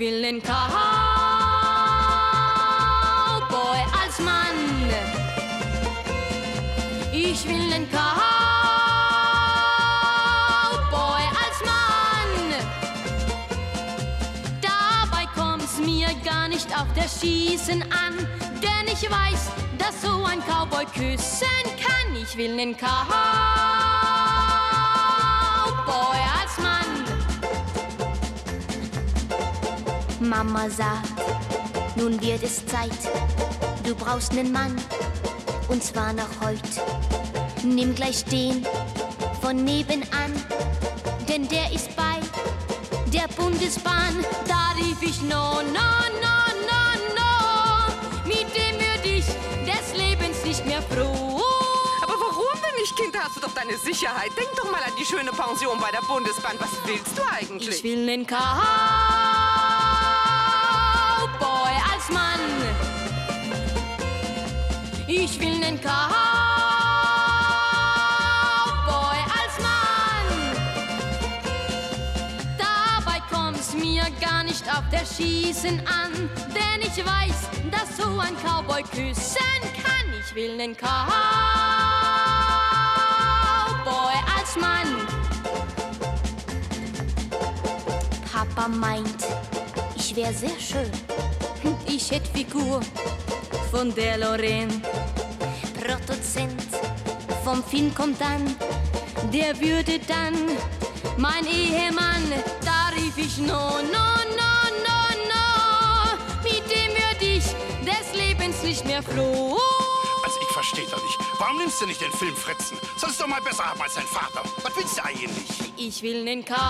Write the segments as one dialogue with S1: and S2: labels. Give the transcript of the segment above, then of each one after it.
S1: will nen Cowboy als Mann. Ich will nen Cowboy als Mann. Dabei kommt's mir gar nicht auf das Schießen an, denn ich weiß, dass so ein Cowboy küssen kann. Ich will nen Cowboy als Mann.
S2: Mama sagt, nun wird es Zeit, du brauchst nen Mann, und zwar noch heut. Nimm gleich den von nebenan, denn der ist bei der Bundesbahn.
S1: Da rief ich no, no, no, no, no. Mit dem würd ich des Lebens nicht mehr froh.
S3: Aber warum denn nicht, Kind? Hast du doch deine Sicherheit. Denk doch mal an die schöne Pension bei der Bundesbahn. Was willst du eigentlich?
S1: Ich will nen Cowboy als Mann. Ich will nen Cowboy als Mann. Dabei kommt's mir gar nicht auf das Schießen an, denn ich weiß, dass so ein Cowboy küssen kann. Ich will nen Cowboy als Mann.
S2: Papa meint, ich wär sehr schön.
S1: Ich hätt Figur von der Lorraine.
S2: Produzent vom Film kommt dann,
S1: Der würde dann mein Ehemann. Da rief ich no, no, no, no, no. Mit dem würd ich des Lebens nicht mehr froh.
S4: Also ich versteh das nicht. Warum nimmst du nicht den Film Fritzen? Sollst du doch mal besser haben als dein Vater. Was willst du eigentlich?
S1: Ich will nen Cowboy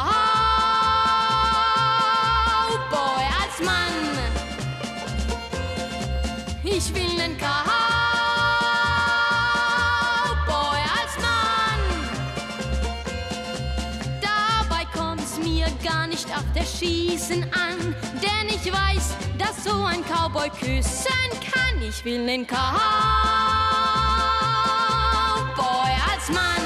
S1: als Mann. Ich will nen Cowboy als Mann. Dabei kommt's mir gar nicht auf das Schießen an, denn ich weiß, dass so ein Cowboy küssen kann. Ich will nen Cowboy als Mann.